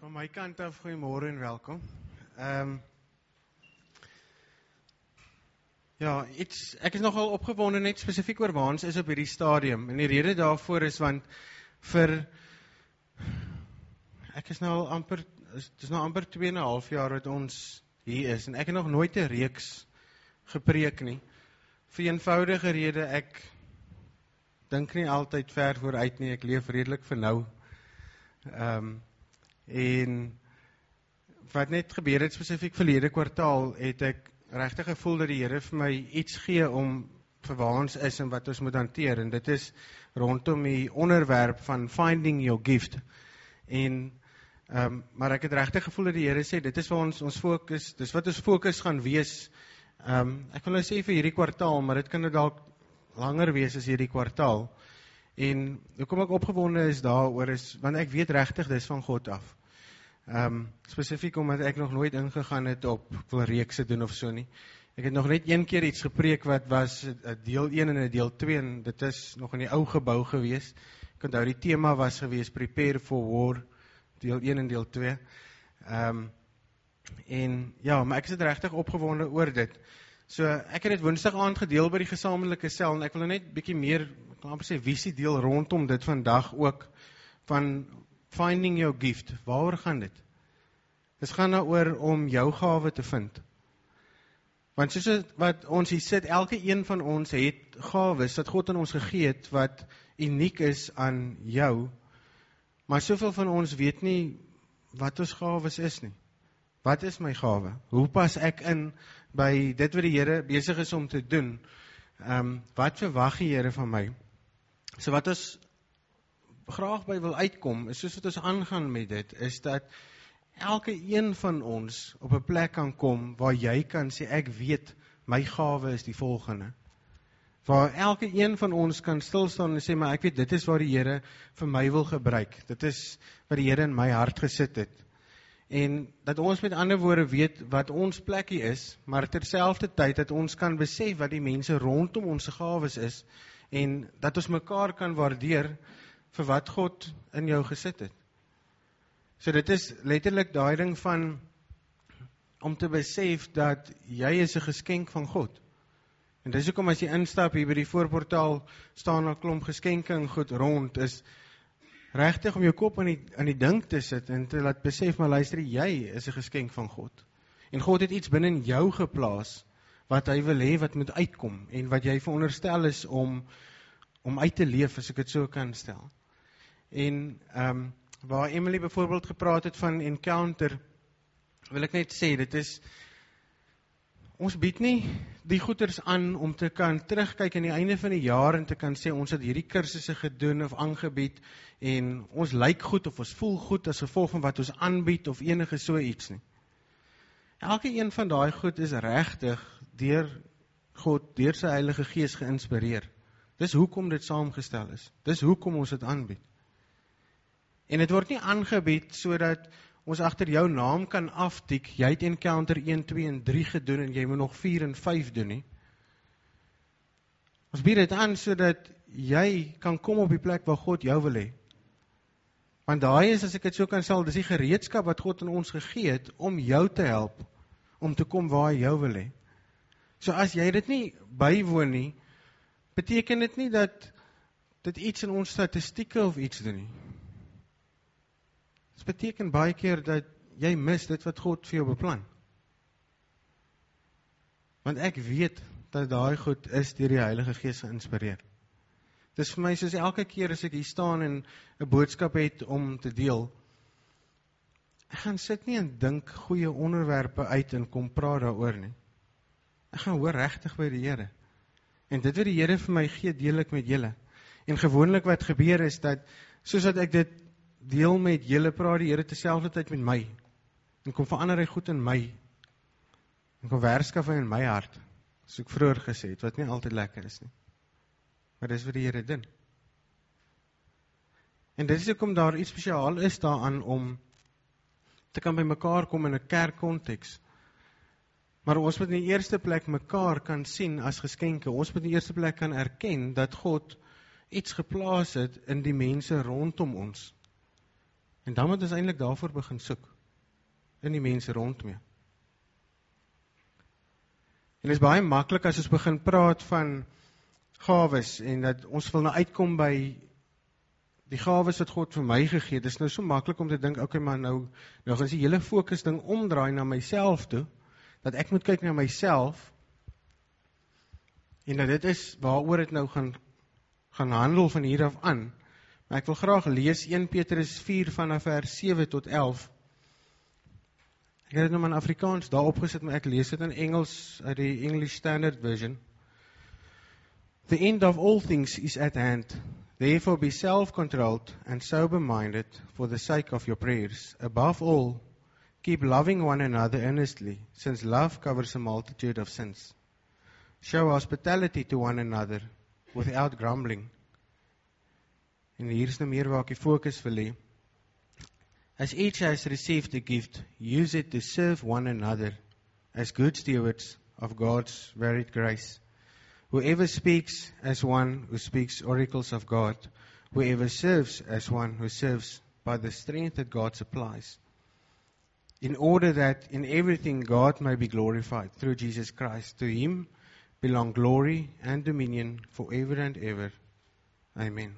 Van my kant af, goeiemôre en welkom. Ek is nogal opgewonde net spesifiek oor waar ons is op hierdie stadium. En die rede daarvoor is want ek is nou al amper, het is nou amper 2,5 jaar wat ons hier is. En ek het nog nooit 'n reeks gepreek nie. Vir eenvoudige rede, ek dink nie altyd ver vooruit nie, ek leef redelik vir nou. En wat net gebeur het spesifiek verlede kwartaal, het ek regtig gevoel dat die Here vir my iets gee om vir waar ons is en wat ons moet hanteer. En dit is rondom die onderwerp van finding your gift. Maar ek het regtig gevoel dat die Here sê, dit is waar ons fokus, dis wat ons fokus gaan wees. Ek wil nou sê vir hierdie kwartaal, maar dit kan nou dalk langer wees as hierdie kwartaal. En hoekom ek opgewonde is daaroor is, want ek weet regtig dis van God af. Spesifiek omdat ek nog nooit ingegaan het op wil reekse doen of so nie. Ek het nog net een keer iets gepreek wat was deel 1 en deel 2 en dit is nog in die ou gebou gewees. Ek onthou die tema was gewees Prepare for War, deel 1 en deel 2. Maar ek is regtig opgewonde oor dit. So ek het dit Woensdag aand gedeel by die gesamentlike sel en ek wil net bietjie meer, ek kan amper sê visie deel rondom dit vandag ook van finding your gift. Waaroor gaan dit? Dit gaan daaroor om jou gawe te vind. Want soos wat ons hier sit, elke een van ons het gawes dat God aan ons gegee het wat uniek is aan jou. Maar soveel van ons weet nie wat ons gawes is nie. Wat is my gawe? Hoe pas ek in by dit wat die Here besig is om te doen? Wat verwag die Here van my? So wat ons graag by wil uitkom, is soos wat ons aangaan met dit, is dat elke een van ons op 'n plek kan kom waar jy kan sê, ek weet, my gawe is die volgende. Waar elke een van ons kan stilstaan en sê, maar ek weet, dit is waar die Here vir my wil gebruik. Dit is wat die Here in my hart gesit het. En dat ons met ander woorde weet wat ons plekkie is, maar terselfdertyd dat ons kan besef wat die mense rondom ons gawes is, en dat ons mekaar kan waardeer vir wat God in jou gesit het. So dit is letterlik daai ding van om te besef dat jy is 'n geskenk van God. En dis hoekom as jy instap hier by die voorportaal staan 'n klomp geskenke en goed rond, is regtig om jou kop aan die ding te sit en te laat besef, maar luister, jy is 'n geskenk van God. En God het iets binne in jou geplaas wat hy wil hê wat moet uitkom en wat jy veronderstel is om uit te leef, as ek dit so kan stel. En waar Emily byvoorbeeld gepraat het van encounter, wil ek net sê, dit is, ons bied nie die goeders aan om te kan terugkyk aan die einde van die jaar en te kan sê, ons het hierdie kursusse gedoen of aangebied en ons lyk goed of ons voel goed as gevolg van wat ons aanbied of enige so iets nie. Elke een van daai goed is regtig deur God, deur sy Heilige Gees geïnspireer. Dis hoekom dit saamgestel is. Dis hoekom ons dit aanbied. En dit word nie aangebied sodat ons agter jou naam kan aftik, jy het encounter 1, 2 en 3 gedoen en jy moet nog 4 en 5 doen nie. Ons bied dit aan sodat jy kan kom op die plek waar God jou wil hê. Want daai is, as ek dit so kan sê, dis die gereedskap wat God aan ons gegee het om jou te help om te kom waar hy jou wil hê. So as jy dit nie bywoon nie, beteken dit nie dat dit iets in ons statistieke of iets doen nie. Dit beteken baie keer dat jy mis dit wat God vir jou beplan. Want ek weet dat daai goed is deur die Heilige Gees geïnspireer. Dis vir my soos elke keer as ek hier staan en 'n boodskap het om te deel, ek gaan sit nie en dink goeie onderwerpe uit en kom praat daaroor nie. Ek gaan hoor regtig by die Here. En dit wat die Here vir my gee, deel ek met julle. En gewoonlik wat gebeur is dat, soos dat ek dit deel met julle, praat die Here terselfdertyd met my. En kom verander hy goed in my. En kom werskaf hy in my hart. Soos ek vroeër gesê het, wat nie altyd lekker is nie. Maar dis wat die Here doen. En dit is hoekom daar iets spesiaal is daaraan om te kan by mekaar kom in 'n kerkkonteks. Maar ons moet in die eerste plek mekaar kan sien as geskenke. Ons moet in die eerste plek kan erken dat God iets geplaas het in die mense rondom ons. En dan moet ons eintlik daarvoor begin soek, in die mense rondom jou. En dit is baie maklik as ons begin praat van gawes, en dat ons wil nou uitkom by die gawes wat God vir my gegee het. Dit is nou so maklik om te dink, okay, maar nou is die hele fokus ding omdraai na myself toe, dat ek moet kyk na myself, en dat dit is waaroor dit nou gaan handel van hier af aan. Maar ek wil graag lees 1 Petrus 4 vanaf vers 7 tot 11. Ek het dit nou in Afrikaans daar opgesit, maar ek lees dit in Engels uit die English Standard Version. The end of all things is at hand. Therefore be self-controlled and sober-minded for the sake of your prayers. Above all, keep loving one another earnestly, since love covers a multitude of sins. Show hospitality to one another without grumbling. En hier is nou meer waar ek die fokus wil hê. As each has received a gift, use it to serve one another as good stewards of God's varied grace. Whoever speaks as one who speaks oracles of God, whoever serves as one who serves by the strength that God supplies, in order that in everything God may be glorified through Jesus Christ. To Him belong glory and dominion forever and ever. Amen.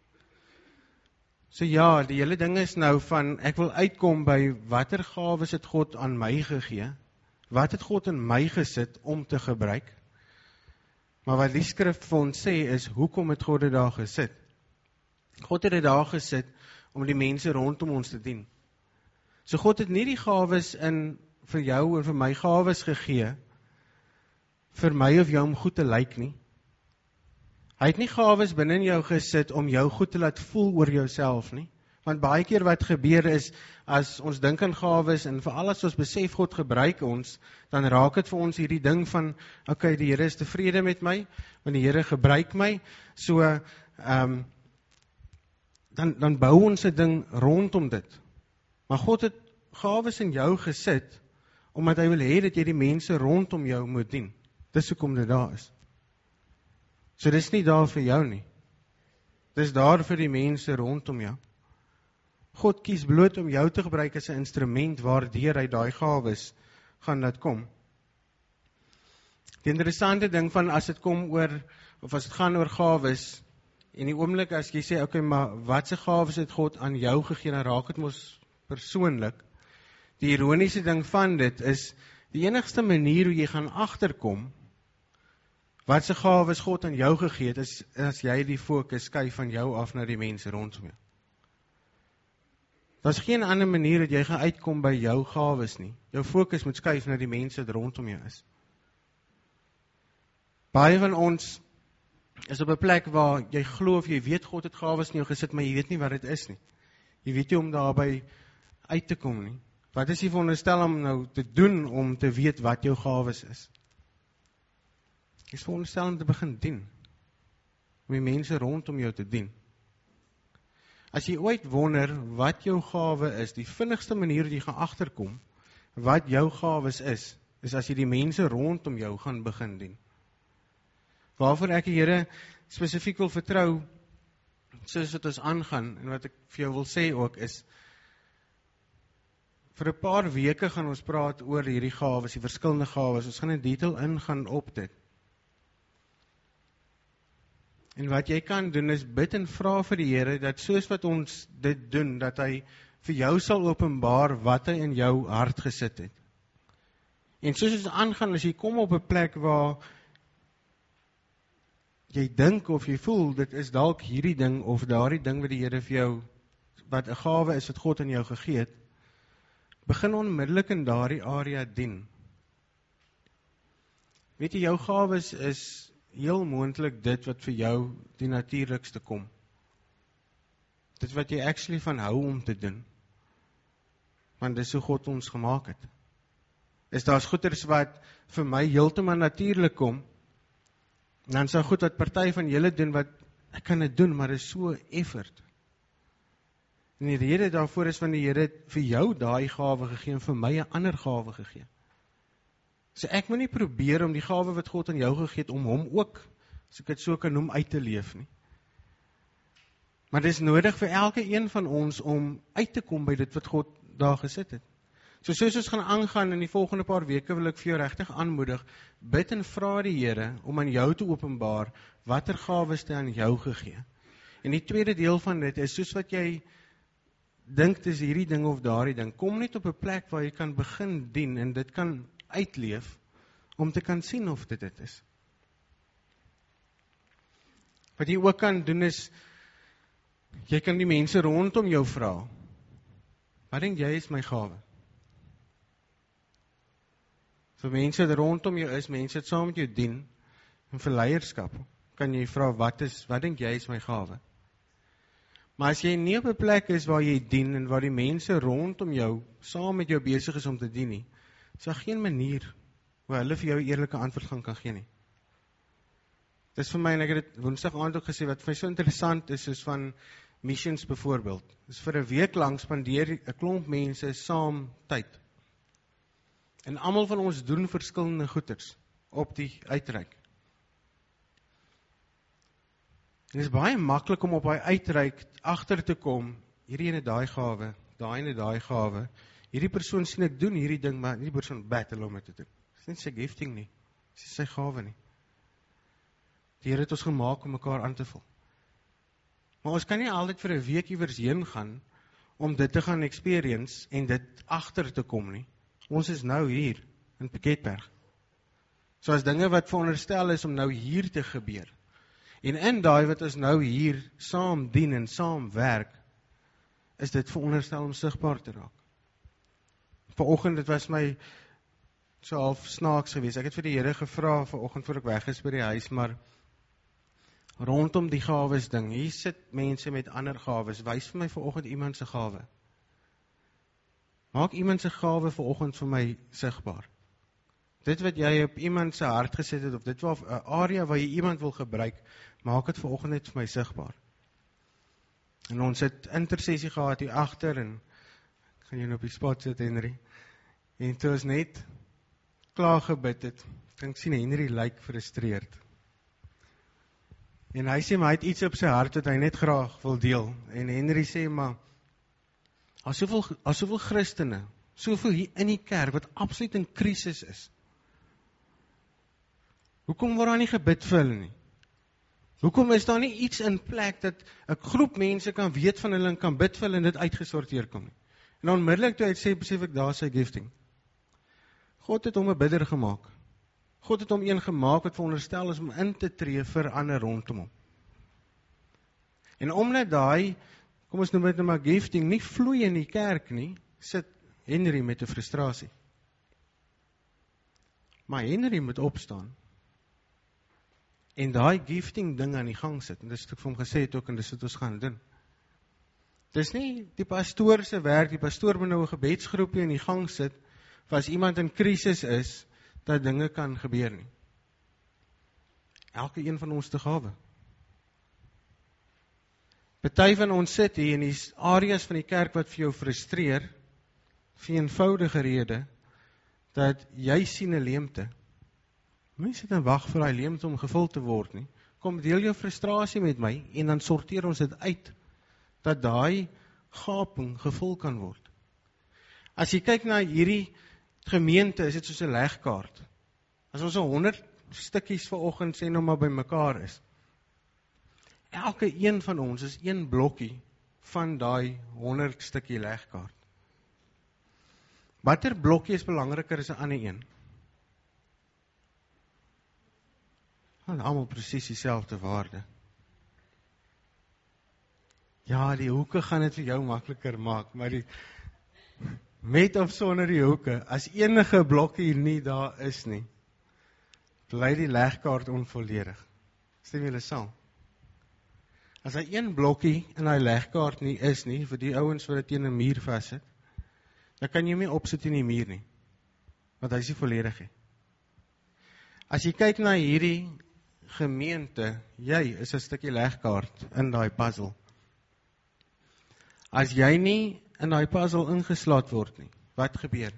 So ja, die hele ding is nou van, ek wil uitkom by watter gawes het God aan my gegee, wat het God in my gesit om te gebruik, maar wat die skrif vir ons sê is, hoekom het God dit daar gesit? God het dit daar gesit om die mense rondom ons te dien. So God het nie die gawes vir jou en vir my gawes gegee, vir my of jou om goed te lyk nie. Hy het nie gawes binne in jou gesit om jou goed te laat voel oor jouself nie. Want baie keer wat gebeur is, as ons dink aan gawes, en veral as ons besef God gebruik ons, dan raak het vir ons hierdie ding van, okay, die Here is tevrede met my, want die Here gebruik my, so, dan bou ons 'n ding rondom dit. Maar God het gawes in jou gesit, omdat hy wil hê dat jy die mense rondom jou moet dien. Dis hoekom dit daar is. So dis nie daar vir jou nie. Dis daar vir die mense rondom jou. God kies bloot om jou te gebruik as 'n instrument waardeur hy daai gawes gaan laat kom. Die interessante ding van as dit kom oor, of as dit gaan oor gawes, en die oomblik as jy sê, okay, maar wat se gawes het God aan jou gegee, dan raak dit mos persoonlik. Die ironiese ding van dit is, die enigste manier hoe jy gaan agterkom, wat se gawes God aan jou gegee het, is as jy die fokus skuif van jou af na die mense rondom jou. Daar's geen ander manier dat jy gaan uitkom by jou gawes nie. Jou fokus moet skuif na die mense wat rondom jou is. Baie van ons is op 'n plek waar jy glo of jy weet God het gawes in jou gesit, maar jy weet nie wat dit is nie. Jy weet nie om daarby uit te kom nie. Wat is jy veronderstel om nou te doen om te weet wat jou gawes is? Jy is veronderstel om te begin dien. Om die mense rondom jou te dien. As jy ooit wonder wat jou gawe is, die vinnigste manier wat jy gaan agterkom, wat jou gawes is as jy die mense rondom jou gaan begin dien. Waarvoor ek die Here spesifiek wil vertrou, soos wat ons aangaan, en wat ek vir jou wil sê ook is, vir 'n paar weke gaan ons praat oor hierdie gawes, die verskillende gawes, ons gaan in detail ingaan op dit. En wat jy kan doen is bid en vra vir die Here, dat soos wat ons dit doen, dat hy vir jou sal openbaar wat hy in jou hart gesit het. En soos ons aangaan, as jy kom op 'n plek waar jy dink of jy voel, dit is dalk hierdie ding of daardie ding wat die Here vir jou, wat 'n gawe is wat God aan jou gegee het, begin onmiddellik in daardie area dien. Weet jy, jou gawes is heel moontlik dit wat vir jou die natuurlikste kom. Dit wat jy actually van hou om te doen. Want dis hoe God ons gemaak het. Is daar's goeders wat vir my heeltemal natuurlik kom, en dan sou goed wat party van julle doen wat ek kan dit doen, maar dit is so effort. En die rede daarvoor is van die Here het vir jou daai gawe gegee en vir my 'n ander gawe gegee. So ek moet nie probeer om die gawe wat God aan jou gegee het, om hom ook, as ek dit so kan noem, uit te leef nie. Maar dit is nodig vir elke een van ons om uit te kom by dit wat God daar gesit het. So soos ons gaan aangaan in die volgende paar weke, wil ek vir jou regtig aanmoedig, bid en vra die Here om aan jou te openbaar watter gawes hy aan jou gegee. En die tweede deel van dit is, soos wat jy dink dis hierdie ding of daardie ding, kom net op 'n plek waar jy kan begin dien en dit kan uitleef, om te kan sien of dit is. Wat jy ook kan doen is, jy kan die mense rondom jou vra, wat dink jy is my gawe? So mense wat rondom jou is, mense wat saam met jou dien, en vir leierskap, kan jy vra, wat dink jy is my gawe? Maar as jy nie op 'n plek is waar jy dien, en waar die mense rondom jou, saam met jou besig is om te dien nie, is daar geen manier, waar hulle vir jou 'n eerlike antwoord kan gee nie. Dis vir my, en ek het dit Woensdag aand ook gesê, wat vir my so interessant is van missions byvoorbeeld. Dis vir 'n week lank spandeer 'n klomp mense saam tyd. En almal van ons doen verskillende goeders op die uitreik. En dit is baie maklik om op daai uitreik agter te kom, hierdie ene daai gawe, daai ene daai gawe. Hierdie persoon sien ek doen hierdie ding, maar hierdie persoon battle om dit te doen. Dit is nie sy gifting nie. Dit is sy gawe nie. Die Here het ons gemaak om mekaar aan te vul. Maar ons kan nie altyd vir 'n week iewers heen gaan om dit te gaan experience en dit agter te kom nie. Ons is nou hier in Piketberg. So as dinge wat veronderstel is om nou hier te gebeur. En in daai wat ons nou hier saam dien en saam werk, is dit veronderstel om sigbaar te raak. Vanoggend, dit was my so half snaaks geweest. Ek het vir die Here gevra vanoggend voor ek weg is by die huis, maar rondom die gawes ding, hier sit mense met ander gawes, wys vir my vanoggend iemand se gawe. Maak iemand se gawe vanoggend vir my sigbaar. Dit wat jy op iemand se hart gesit het, of dit was 'n area waar jy iemand wil gebruik, maak dit vanoggend net vir my sigbaar. En ons het intersessie gehad hier agter, en ek gaan jou op die spot sit, Henry. En toe ons net klaar gebid het, ek sien Henry lyk frustreerd. En hy sê, maar hy het iets op sy hart wat hy net graag wil deel. En Henry sê, maar as soveel Christene, soveel hier in die kerk, wat absoluut in krisis is, hoekom word daar nie gebid vir hulle nie? Hoekom is daar nie iets in plek, dat 'n groep mense kan weet van hulle, en kan bid vir hulle, en dit uitgesorteer kom nie? En onmiddellik toe hy sê, besef ek, daar sy gifting. God het hom 'n bidder gemaak. God het hom een gemaak wat veronderstel is om in te tree vir ander rondom hom. En omdat daai, kom ons noem dit nou maar gifting, nie vloei in die kerk nie, sit Henry met 'n frustrasie. Maar Henry moet opstaan en daai gifting ding aan die gang sit. En dis wat ek vir hom gesê het ook, en dis wat ons gaan doen. Dis nie die pastoor se werk, die pastoor moet nou 'n gebedsgroepie in die gang sit, of as iemand in krisis is, dat dinge kan gebeur nie. Elke een van ons te gawe. Party van ons sit hier in die areas van die kerk wat vir jou frustreer, vir 'n eenvoudige rede, dat jy sien 'n leemte. Mense sit en wag vir daai leemte om gevul te word nie. Kom, deel jou frustrasie met my, en dan sorteer ons dit uit, dat daai gaping gevul kan word. As jy kyk na hierdie gemeente, is dit soos 'n legkaart. As ons 100 stukkies vanoggend sê nou maar by mekaar is, elke een van ons is een blokkie van daai 100 stukkie legkaart. Watter blokkie is belangriker as 'n ander een? Hulle almal presies dieselfde waarde. Ja, die hoeke gaan dit vir jou makliker maak, maar met of sonder die hoeke, as enige blokkie nie daar is nie, bly die legkaart onvolledig. Stem julle saam? As hy een blokkie in daai legkaart nie is nie, vir die ouens wat dit teen 'n muur vassit, dan kan jy hom nie opsit in die muur nie, want hy is nie volledig nie. As jy kyk na hierdie gemeente, jy is 'n stukkie legkaart in daai puzzle. As jy nie in daai puzzle ingeslaat word nie, wat gebeur?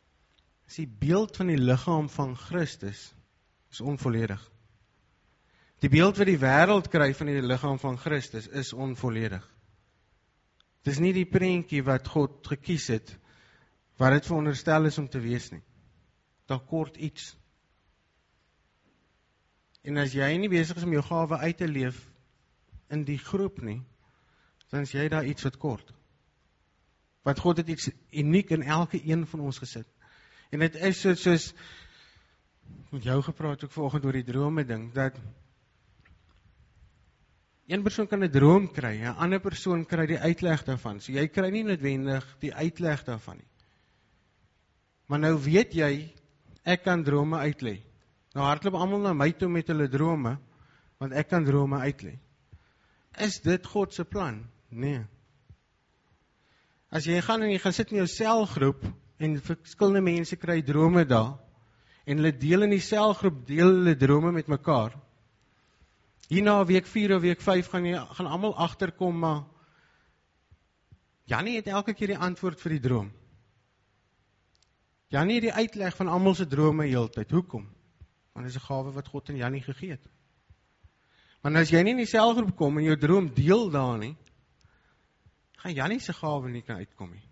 As die beeld van die liggaam van Christus is onvolledig. Die beeld wat die wêreld kry van die liggaam van Christus is onvolledig. Dis nie die prentjie wat God gekies het, wat dit veronderstel is om te wees nie. Daar kort iets. En as jy nie besig is om jou gawe uit te leef in die groep nie, dan is jy daar iets wat kort. Want God het iets uniek in elke een van ons gesit. En dit is soos met jou gepraat ook vanoggend oor die drome ding, dat een persoon kan 'n droom kry, 'n ander persoon kry die uitleg daarvan. So jy kry nie noodwendig die uitleg daarvan nie. Maar nou weet jy, ek kan drome uitlê. Nou hardloop almal na my toe met hulle drome, want ek kan drome uitlê. Is dit God se plan? Nee. As jy gaan en jy gaan sit in jou selgroep, en verskillende mense kry drome daar, en hulle deel in die selgroep, deel hulle drome met mekaar. Hierna week 4 of week 5 gaan almal agterkom, maar Jannie het elke keer die antwoord vir die droom. Jannie het die uitleg van almal se drome heeltyd. Hoekom? Want dit is 'n gawe wat God aan Jannie gegee het. Maar as jy nie in die selgroep kom en jou droom deel daar nie, gaan Jannie se gawe nie kan uitkom nie.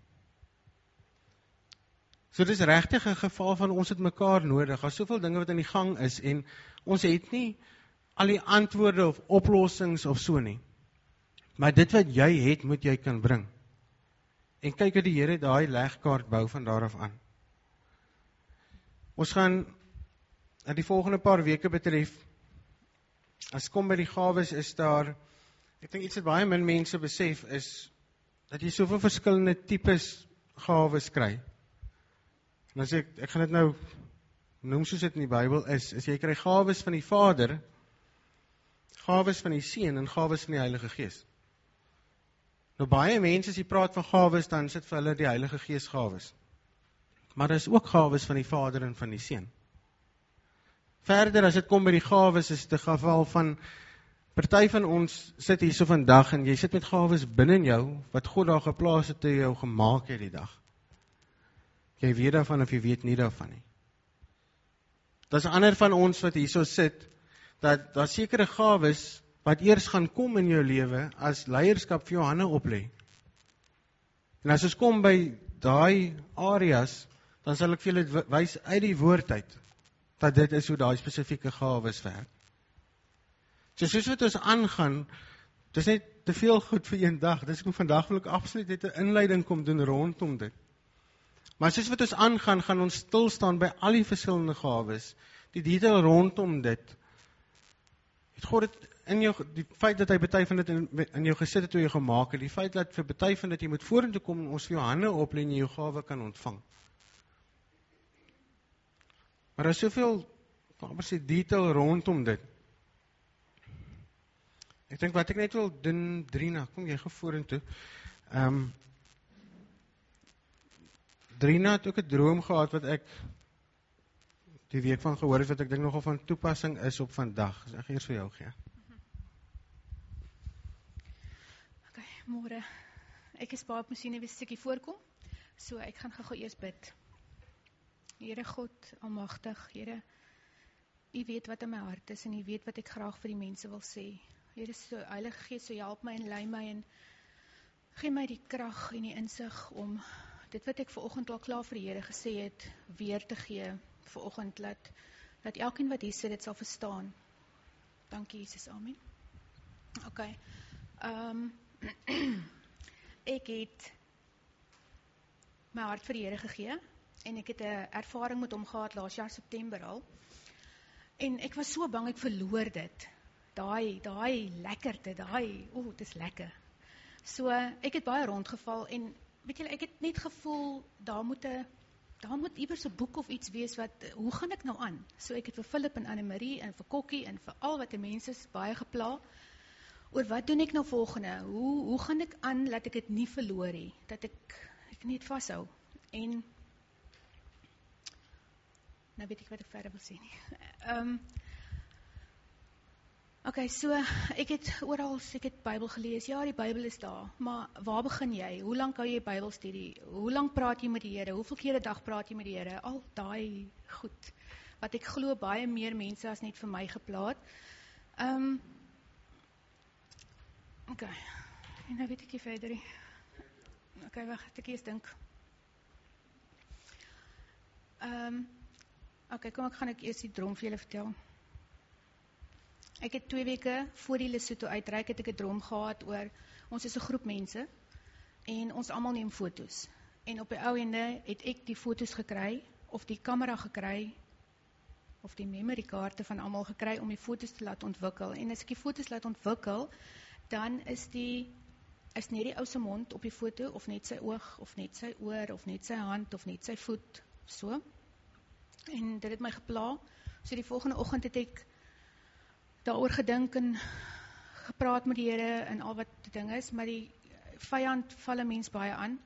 So dis regtig 'n geval van ons het mekaar nodig. Daar's soveel dinge wat aan die gang is en ons het nie al die antwoorde of oplossings of so nie. Maar dit wat jy het, moet jy kan bring. En kyk hoe die Here daai legkaart bou van daar af aan. Ons gaan die volgende paar weke betref, as kom by die gawes is daar, ek dink iets wat baie min mense besef is, dat jy soveel verskillende tipes gawes kry. En as ek gaan dit nou noem soos dit in die Bybel is jy kry gawes van die Vader, gawes van die Seun en gawes van die Heilige Gees. Nou baie mense as jy praat van gawes, dan sit vir hulle die Heilige Gees gawes. Maar daar is ook gawes van die Vader en van die Seun. Verder as dit kom by die gawes is dit 'n geval van party van ons sit hier so vandag en jy sit met gawes binne jou wat God daar geplaas het toe jy jou gemaak het die dag. Jy weet daarvan of jy weet nie daarvan nie. Daar's ander van ons wat hier so sit dat daar sekere gawes wat eers gaan kom in jou lewe as leierskap vir jou hande oplê. En as ons kom by daai areas, dan sal ek vir julle wys uit die woord uit dat dit is hoe daai spesifieke gawes werk. So soos wat ons aangaan, dis net te veel goed vir een dag. Dis hoekom vandag wil ek absoluut net 'n inleiding kom doen rondom dit. Maar soos wat ons aangaan, gaan ons stil staan by al die verskillende gawes, die detail rondom dit. Het God dit in jou, die feit dat hy party van dit in jou gesit het toe jy gemaak het, die feit dat vir party van dit jy moet vorentoe kom en ons vir jou hande oplê en jy jou gawe kan ontvang. Maar daar is soveel detail rondom dit. Ek dink wat ek net wil doen, Drina, kom jy gou vorentoe. Drina het ook 'n droom gehad wat ek die week van gehoor het, wat ek dink nogal van toepassing is op vandag. Dis ek eers vir jou gee. OK, môre. Ek is baie op masjiene wie stukkie voorkom. So ek gaan gou eers bid. Here God, almagtig, Here, U weet wat in my hart is en U weet wat ek graag vir die mense wil sê. Here, so Heilige Gees, so help my en lei my en gee my die krag en die insig om dit wat ek vanoggend al klaar vir die Here gesê het, weer te gee vanoggend, dat elkeen wat hier sit dit sal verstaan. Dankie Jesus, amen. OK. Ek het my hart vir die Here gegee en ek het 'n ervaring met hom gehad laas jaar September al. En ek was so bang ek verloor dit. Daai lekkerte, dit is lekker. So ek het baie rondgeval en weet julle, ek het net gevoel daar moet iewers 'n boek of iets wees wat hoe gaan ek nou aan? So ek het vir Philip en Anne-Marie en vir Kokkie en vir al wat die mense is baie gepla oor wat doen ek nou volgende? Hoe gaan ek aan dat ek dit nie verloor nie, dat ek net vashou. En nou weet ek wat ek verder wil sê nie. OK, so ek het Bybel gelees. Ja, die Bybel is daar, maar waar begin jy? Hoe lank hou jy Bybelstudie? Hoe lank praat jy met die Here? Hoeveel keer 'n dag praat jy met die Here? Al daai goed wat ek glo baie meer mense as net vir my geplaat. Oké, en nou weet ek nie verder nie. Oké, wag, ek eers dink. Oké, kom gaan ek eers die droom vir julle vertel. Ek het 2 weke voor die Lesotho uitreik, het ek 'n droom gehad oor, ons is 'n groep mense, en ons almal neem foto's. En op die ou ende het ek die foto's gekry, of die kamera gekry, of die memorykaarte van almal gekry, om die foto's te laat ontwikkel. En as ek die foto's laat ontwikkel, dan is net die ou se mond op die foto, of net sy oog, of net sy oor, of net sy hand, of net sy voet, so. En dit het my gepla. So die volgende oggend het ek daaroor gedink en gepraat met die Here en al wat die ding is, maar die vyand val 'n mens baie aan.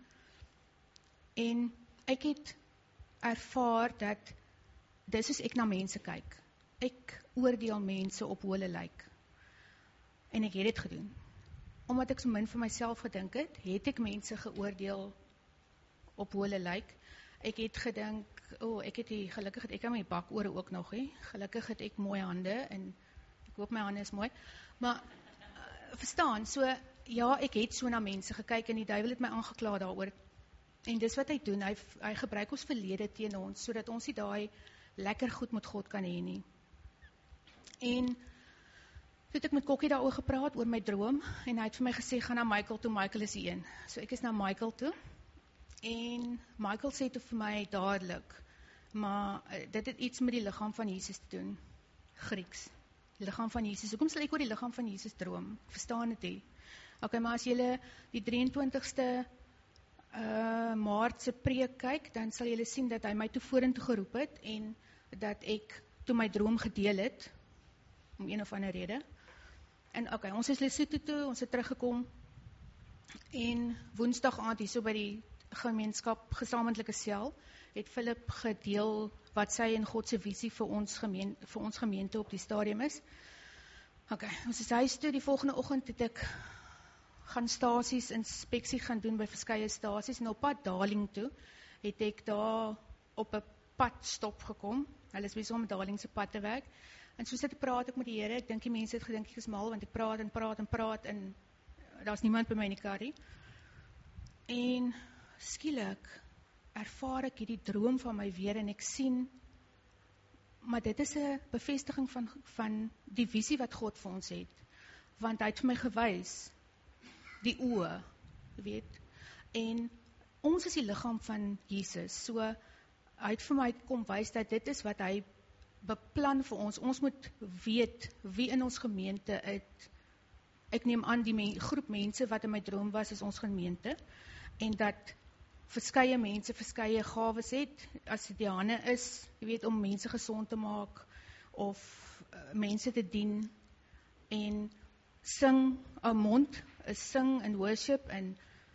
En ek het ervaar dat dis soos ek na mense kyk. Ek oordeel mense op hoe hulle lyk. En ek het dit gedoen. Omdat ek so min vir myself gedink het, het ek mense geoordeel op hoe hulle lyk. Ek het gedink, gelukkig het ek aan my bakore ook nog, gelukkig het ek mooi hande, en ek hoop my hande is mooi, maar, verstaan, so, ja, ek het so na mense gekyk, en die duiwel het my aangekla daaroor, en dis wat hy doen, hy gebruik ons verlede teen ons, sodat ons nie daai lekker goed met God kan hê nie. En, toe het ek met Kokkie daaroor gepraat, oor my droom, en hy het vir my gesê, ga na Michael toe, Michael is die een. So ek is na Michael toe, en Michael sê toe vir my dadelik, maar dit het iets met die liggaam van Jesus te doen, Grieks, die liggaam van Jesus. Hoekom sal ek oor die liggaam van Jesus droom? Verstaan dit nie. Okay, maar as julle die 23ste Maart se preek kyk, dan sal julle sien dat hy my toe vorentoe geroep het, en dat ek toe my droom gedeel het, om een of ander rede. En okay, ons is Lesotho toe, ons het teruggekom, en woensdag aand hier so by die gemeenskap, gesamentlike sel, het Philip gedeel wat sy en God se visie vir ons gemeente op die stadium is. Okay, ons is huis toe, die volgende oggend het ek gaan stasies, inspeksie gaan doen by verskeie stasies, en op pad Darling toe, het ek daar op 'n padstop gekom, hulle is besig om Darling se pad te werk, en soos dit praat ek met die Here, ek dink die mense het gedink ek is mal, want ek praat en praat en praat, en daar's niemand by my in die kar nie. En skielik ervaar ek hierdie droom van my weer, en ek sien, maar dit is 'n bevestiging van die visie wat God vir ons het, want hy het vir my gewys, die oë, weet, en ons is die liggaam van Jesus, so hy het vir my kom wys dat dit is wat hy beplan vir ons moet weet wie in ons gemeente het, ek neem aan die groep mense wat in my droom was, is ons gemeente, en dat verskeie mense, verskeie gawes het, as dit die hande is, jy weet, om mense gesond te maak, of mense te dien, en sing, 'n mond, sing en worship, en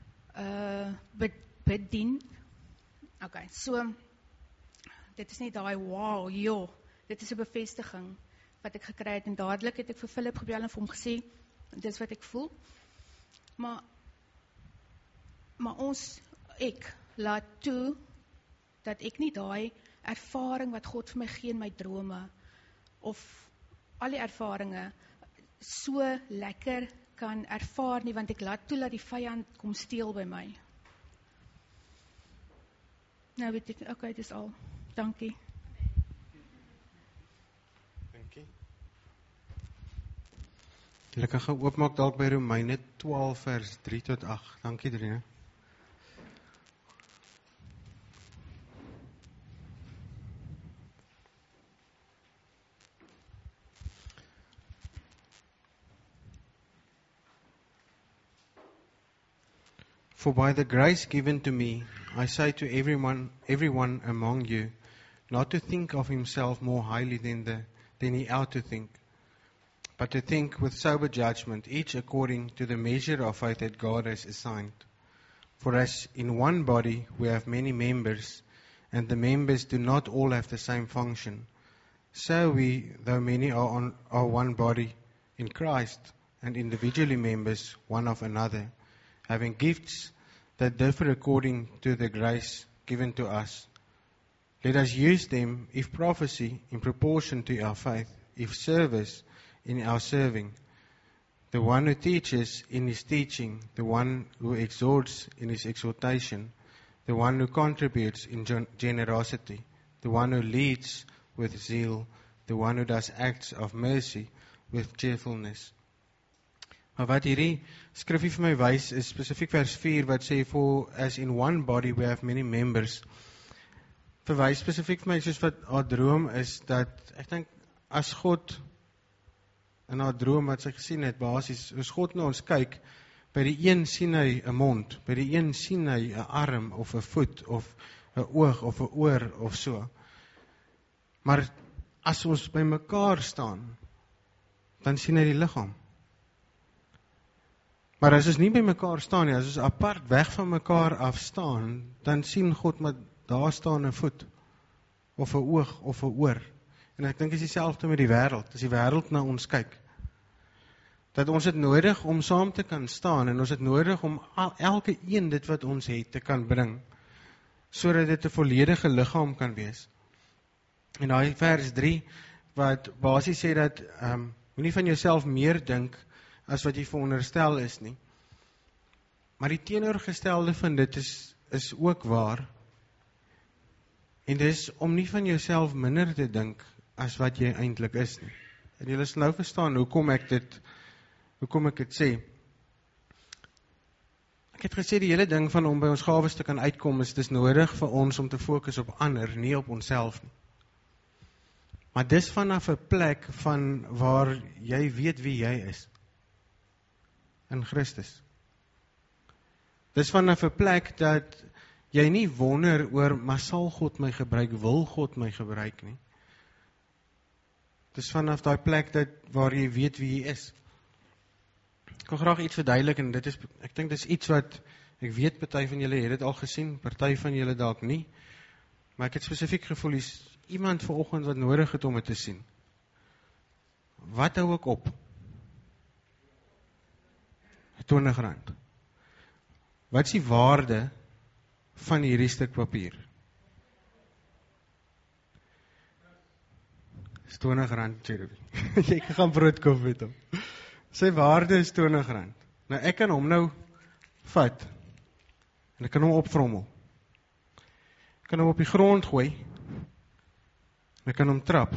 bedien. Okay, so, dit is nie daai, wow, joh, dit is 'n bevestiging, wat ek gekry het, en dadelik het ek vir Philip gebel en vir hom gesê, dit is wat ek voel, maar ek laat toe, dat ek nie daai ervaring wat God vir my gee in my drome, of al die ervarings, so lekker kan ervaar nie, want ek laat toe dat die vyand kom steel by my. Nou weet ek, okay, dit is al. Dankie. Dankie. Julle kan gaan oopmaak dalk by Romeine 12 vers 3 tot 8. Dankie Drina. For by the grace given to me, I say to everyone among you, not to think of himself more highly than he ought to think, but to think with sober judgment, each according to the measure of faith that God has assigned. For as in one body we have many members, and the members do not all have the same function, so we, though many are one body in Christ, and individually members one of another, having gifts that differ according to the grace given to us. Let us use them, if prophecy, in proportion to our faith, if service, in our serving, the one who teaches in his teaching, the one who exhorts in his exhortation, the one who contributes in generosity, the one who leads with zeal, the one who does acts of mercy with cheerfulness. Maar wat hierdie skrifgie vir my wys is spesifiek vers 4 wat sê, for as in one body we have many members. Verwys spesifiek vir my soos wat haar droom is, dat ek dink as God in haar droom wat sy gesien het, basies, as God na ons kyk, by die een sien hy 'n mond, by die een sien hy 'n arm of 'n voet of 'n oog of 'n oor of so. Maar as ons by mekaar staan, dan sien hy die liggaam. Maar as ons nie by mekaar staan nie, as ons apart weg van mekaar af staan, dan sien God maar daar staan 'n voet of 'n oog of 'n oor. En ek dink dit is dieselfde met die wêreld. As die wêreld na ons kyk, dat ons het nodig om saam te kan staan, en ons het nodig om elke een dit wat ons het te kan bring, sodat dit 'n volledige liggaam kan wees. En daai vers 3 wat basies sê dat moenie van jouself meer dink as wat jy veronderstel is nie. Maar die teenoorgestelde van dit is ook waar. En dis om nie van jouself minder te dink as wat jy eintlik is nie. En julle sal nou verstaan hoekom ek dit sê. Ek het gesê die hele ding van om by ons gawes te kan uitkom is dis nodig vir ons om te fokus op ander, nie op onsself nie. Maar dis vanaf 'n plek van waar jy weet wie jy is. In Christus. Dis vanaf 'n plek dat jy nie wonder oor, maar sal God my gebruik, wil God my gebruik nie. Dis vanaf daai plek waar jy weet wie jy is. Ek wil graag iets verduidelik, en ek dink dis iets wat, ek weet party van julle het dit al gesien, party van julle dalk nie, maar ek het spesifiek gevoel, is iemand vanoggend wat nodig het om dit te sien. Wat hou ek op? R20. Wat is die waarde van hierdie stuk papier? Is R20, Jeremy. Jy kan gaan brood koop met hom. Sy waarde is R20. Nou ek kan hom nou vat, en ek kan hom opvrommel. Ek kan hom op die grond gooi, en ek kan hom trap.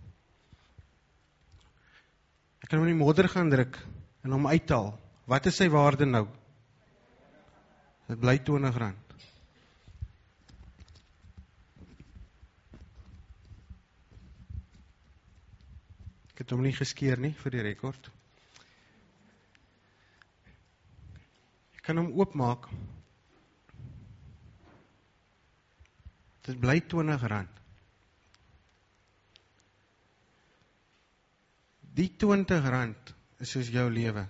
Ek kan hom in die modder gaan druk, en hom uithaal. Wat is sy waarde nou? Dit bly R20. Ek het hom nie geskeer nie, vir die rekord. Ek kan hom oopmaak. Dit bly R20. Die R20 is soos jou lewe.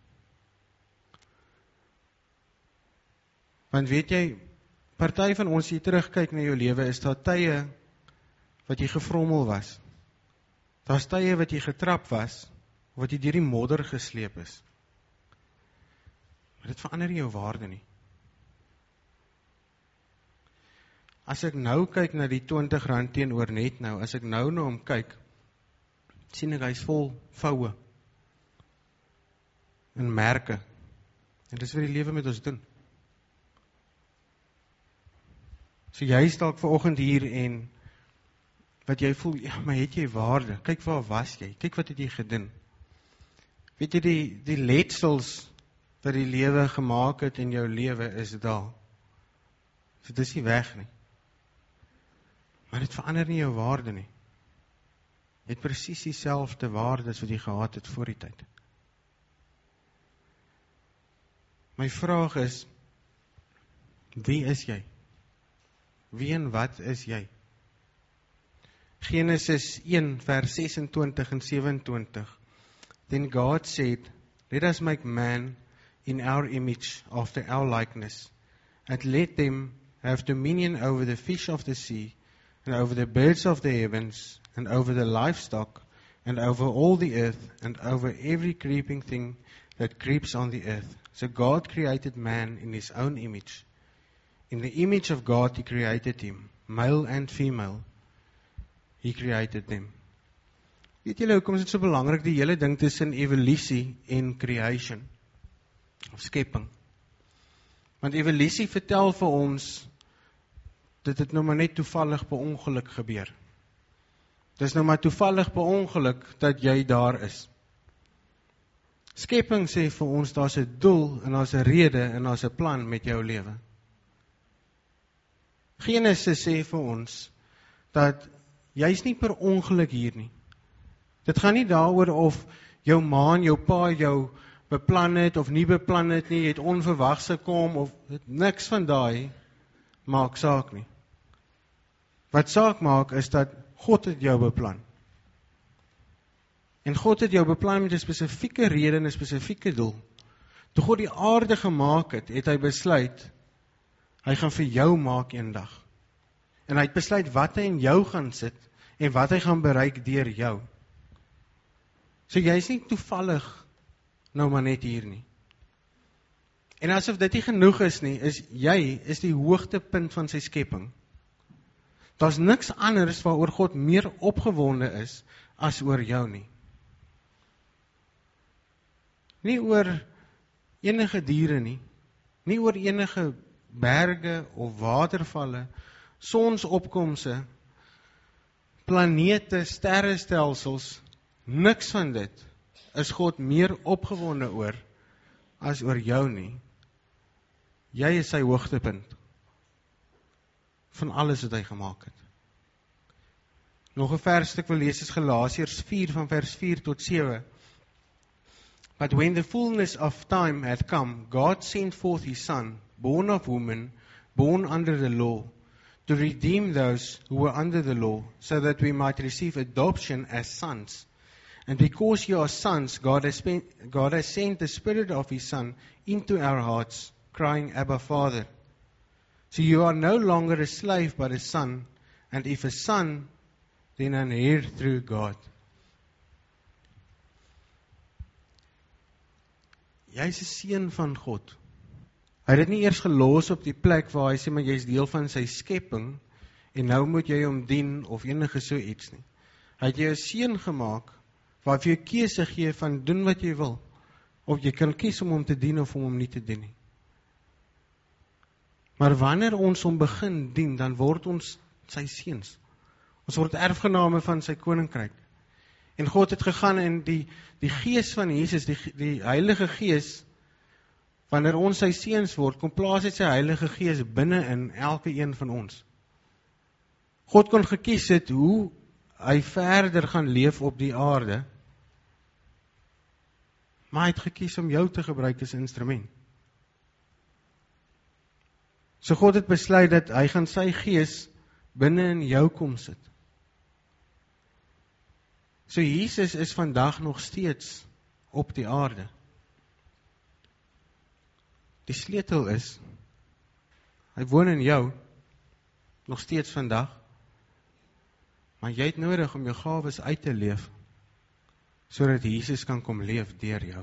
Want weet jy, party van ons hier terugkyk na jou lewe, is daar tye wat jy gevrommel was. Daar's tye wat jy getrap was, of wat jy deur die modder gesleep is. Maar dit verander nie jou waarde nie. As ek nou kyk na die R20 teenoor net nou, as ek nou na hom kyk, sien ek hy's vol voue en merke. En dis wat die lewe met ons doen. So jy is dalk vanoggend hier en wat jy voel, ja, maar het jy waarde? Kyk waar was jy? Kyk wat het jy gedoen? Weet jy, die letsels wat die lewe gemaak het in jou lewe is daar. So dis nie weg nie. Maar dit verander nie jou waarde nie. Jy het presies dieselfde waarde as wat jy gehad het voor die tyd. My vraag is, wie is jy? Wie en wat is jy? Genesis 1 vers 26 en 27. Then God said, let us make man in our image after our likeness, and let them have dominion over the fish of the sea, and over the birds of the heavens, and over the livestock, and over all the earth, and over every creeping thing that creeps on the earth. So God created man in his own image. In the image of God he created him, male and female. He created them. Weet julle hoekom is dit so belangrik, die hele ding tussen evolusie en creation, of skepping? Want evolusie vertel vir ons, dit het nou maar net toevallig per ongeluk gebeur. Dit is nou maar toevallig per ongeluk dat jy daar is. Skepping sê vir ons, daar's 'n doel, en daar's 'n rede, en daar's 'n plan met jou lewe. Genesis sê vir ons, dat jy's nie per ongeluk hier nie. Dit gaan nie daaroor of jou ma en jou pa jou beplan het, of nie beplan het nie, het onverwags gekom, of niks van daai maak saak nie. Wat saak maak, is dat God het jou beplan. En God het jou beplan met 'n spesifieke rede en 'n spesifieke doel. Toe God die aarde gemaak het, het hy besluit, hy gaan vir jou maak eendag. En hy het besluit wat hy in jou gaan sit, en wat hy gaan bereik deur jou. So jy is nie toevallig nou maar net hier nie. En asof dit nie genoeg is nie, is jy is die hoogtepunt van sy skepping. Daar's niks anders waaroor God meer opgewonde is as oor jou nie. Nie oor enige diere nie, nie oor enige berge of watervalle, sonsopkomse, planete, sterrestelsels, niks van dit is God meer opgewonde oor as oor jou nie. Jy is sy hoogtepunt van alles wat hy gemaak het. Nog 'n versstuk wil lees is Galasiërs 4 van vers 4 tot 7. But when the fullness of time had come, God sent forth his Son, born of woman, born under the law, to redeem those who were under the law, so that we might receive adoption as sons. And because you are sons, God has sent the Spirit of his Son into our hearts, crying, Abba, Father. So you are no longer a slave, but a son, and if a son, then an heir through God. Jy is 'n seun van God. Hy het dit nie eers gelos op die plek waar hy sê, maar jy is deel van sy skepping, en nou moet jy hom dien, of enige so iets nie. Hy het jou 'n seun gemaak, waar hy vir jou keuse gee van doen wat jy wil, of jy kan kies om hom te dien of om hom nie te dien nie. Maar wanneer ons hom begin dien, dan word ons sy seuns. Ons word erfgename van sy koninkryk. En God het gegaan en die gees van Jesus, die Heilige Gees, wanneer ons sy seuns word, kom plaas hy sy Heilige Gees binne in elke een van ons. God kon gekies het hoe hy verder gaan leef op die aarde, maar hy het gekies om jou te gebruik as instrument. So God het besluit dat hy gaan sy gees binne in jou kom sit. So Jesus is vandag nog steeds op die aarde. Die sleutel is, hy woon in jou, nog steeds vandag, maar jy het nodig om jou gawes uit te leef, sodat Jesus kan kom leef deur jou.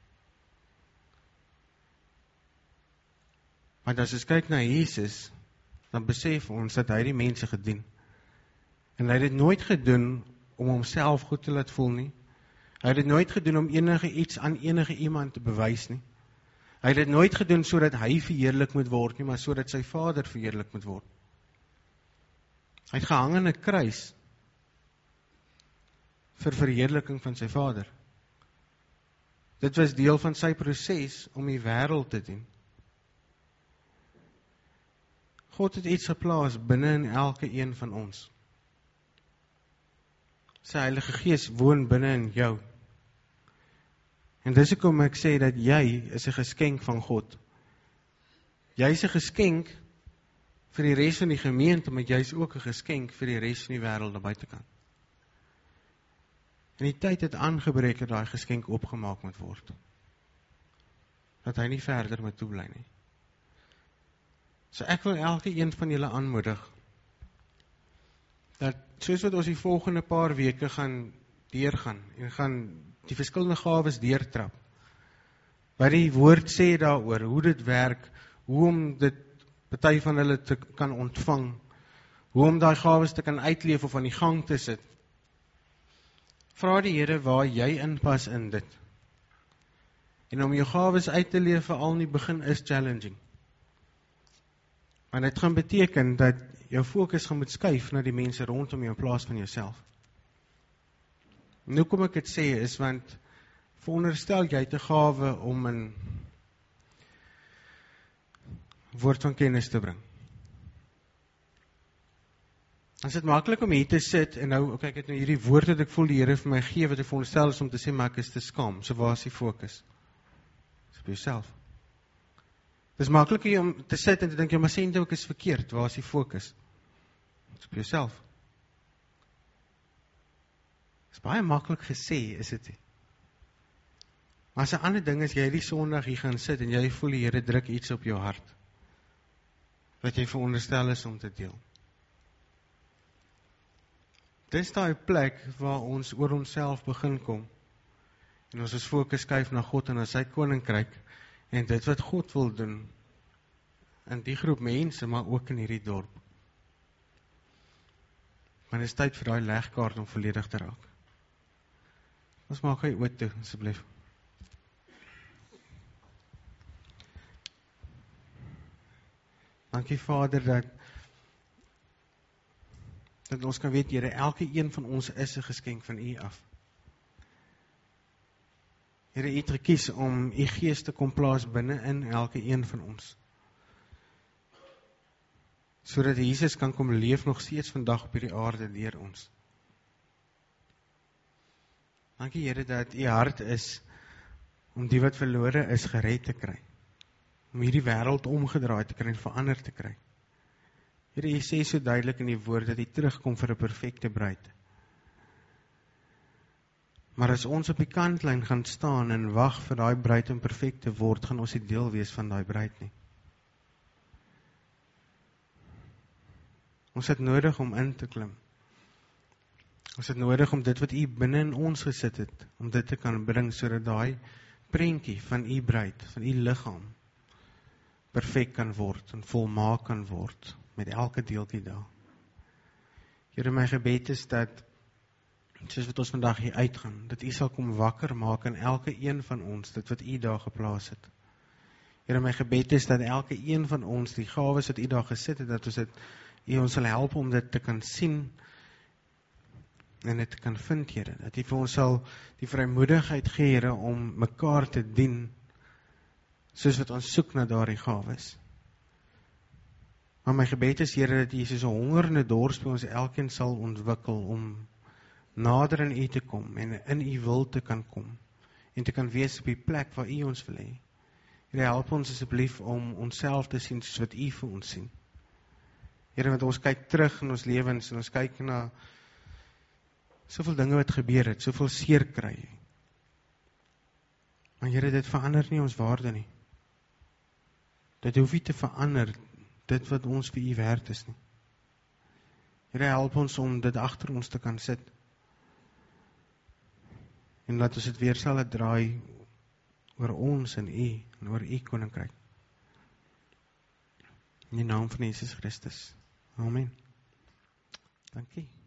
Maar as ons kyk na Jesus, dan besef ons dat hy die mense gedien. En hy het dit nooit gedoen om homself goed te laat voel nie. Hy het dit nooit gedoen om enige iets aan enige iemand te bewys nie. Hy het dit nooit gedoen sodat hy verheerlik moet word nie, maar sodat sy Vader verheerlik moet word. Hy het gehang aan 'n kruis vir verheerliking van sy Vader. Dit was deel van sy proses om die wêreld te dien. God het iets geplaas binne in elke een van ons. Sy Heilige Gees woon binne in jou. En dis hoekom ek sê dat jy is 'n geskenk van God. Jy is 'n geskenk vir die res van die gemeente, maar jy is ook 'n geskenk vir die res van die wêreld daar buitekant. En die tyd het aangebreek dat daai geskenk opgemaak moet word. Dat hy nie verder moet toebly nie. So ek wil elke een van julle aanmoedig, dat soos wat ons die volgende paar weke gaan deurgaan, en gaan die verskillende gawes deurtrap, wat die woord sê daaroor, hoe dit werk, hoe om dit, party van hulle te kan ontvang, hoe om daai gawes te kan uitleef of aan die gang te sit, Vra die Here waar jy inpas in dit. En om jou gawes uit te leef veral in die begin is challenging. Want dit gaan beteken dat jou fokus gaan moet skuif na die mense rondom jou in plaas van jouself. Nou kom ek dit sê is want veronderstel jy het 'n gawe om 'n woord van kennis te bring. Dan is dit maklik om hier te sit en nou, ek het nou hierdie woord wat ek voel die Here vir my gee, wat ek veronderstel is om te sê, maar ek is te skaam. So waar is die fokus? Dis op jouself. Dis maklik om te sit en te dink, ja, maar sê ek is verkeerd. Waar is die fokus? Dis op jouself. Dis baie maklik gesê, is dit nie? Maar as 'n ander ding is, jy die Sondag hier gaan sit en jy voel die Here druk iets op jou hart, wat jy veronderstel is om te deel. Dis daai plek waar ons oor onsself begin kom, en ons fokus skuif na God en na sy koninkryk, en dit wat God wil doen, in die groep mense, maar ook in hierdie dorp. Maar dit is tyd vir daai legkaart om volledig te raak. Ons maak hy oor toe, asseblief. Dankie Vader dat ons kan weet, Here, elke een van ons is 'n geskenk van U af. Here, U het gekies om U Gees te kom plaas binne in elke een van ons. Sodat Jesus kan kom leef nog steeds vandag op hierdie aarde deur ons. Dankie Here dat U hart is om die wat verlore is gered te kry. Om hierdie wêreld omgedraai te kry en verander te kry. Here, U sê so duidelik in die woord dat U terugkom vir 'n perfekte bruid. Maar as ons op die kantlyn gaan staan en wag vir daai bruid om perfek te word, gaan ons nie deel wees van daai bruid nie. Ons het nodig om in te klim. Ons het nodig om dit wat U binne in ons gesit het, om dit te kan bring, sodat daai prentjie van U bruid, van U liggaam, perfek kan word en volmaak kan word, met elke deeltjie daar. Here, my gebed is dat, soos wat ons vandag hier uitgaan, dat U sal kom wakker maak in elke een van ons, dit wat U daar geplaas het. Here, my gebed is dat elke een van ons, die gawes wat U daar gesit het, dat U ons sal help om dit te kan sien, en dit te kan vind, Here, dat U vir ons sal die vrymoedigheid gee, Here, om mekaar te dien, soos wat ons soek na daardie gawes. Maar my gebed is, Here, dat U soos 'n honger en 'n dors by ons elkeen sal ontwikkel, om nader in U te kom, en in U wil te kan kom, en te kan wees op die plek waar U ons wil hê. Here, help ons asseblief om onsself te sien, soos wat U vir ons sien. Here, want ons kyk terug in ons lewens, en ons kyk na soveel dinge wat gebeur het, soveel seer kry. Maar Here, dit verander nie ons waarde nie. Dit hoef nie te verander, dit wat ons vir U werd is nie. Here, help ons om dit agter ons te kan sit. En laat ons dit weer sal draai oor ons en U, en oor U koninkryk. In die naam van Jesus Christus. Amen. Dankie.